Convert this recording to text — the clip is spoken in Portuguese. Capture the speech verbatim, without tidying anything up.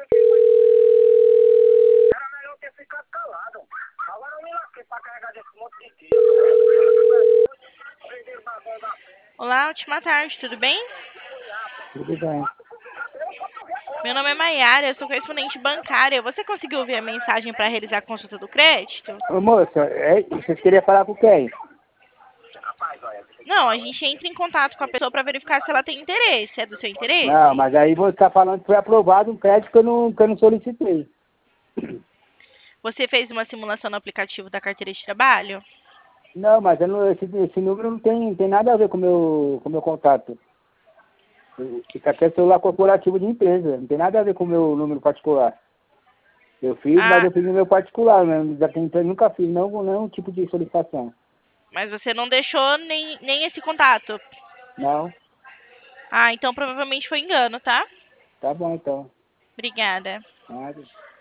Era melhor ter ficado calado. Agora eu me lasquei pra carregar desse monte de dia. Olá, ótima tarde, tudo bem? Tudo bem. Meu nome é Maiara, eu sou correspondente bancária. Você conseguiu ouvir a mensagem para realizar a consulta do crédito? Ô, moça, é, vocês queriam falar com quem? Não, a gente entra em contato com a pessoa para verificar se ela tem interesse. É do seu interesse? Não, mas aí você está falando que foi aprovado um crédito que eu não, que eu não solicitei. Você fez uma simulação no aplicativo da carteira de trabalho? Não, mas eu não, esse, esse número não tem, tem nada a ver com o meu, com o meu contato. Fica até celular corporativo de empresa, não tem nada a ver com o meu número particular. Eu fiz, Ah, mas eu fiz no meu particular, né? Já tem, eu nunca fiz não, nenhum tipo de solicitação. mas você não deixou nem, nem esse contato. Não? Ah, então provavelmente foi engano, tá? Tá bom então. Obrigada. Nada.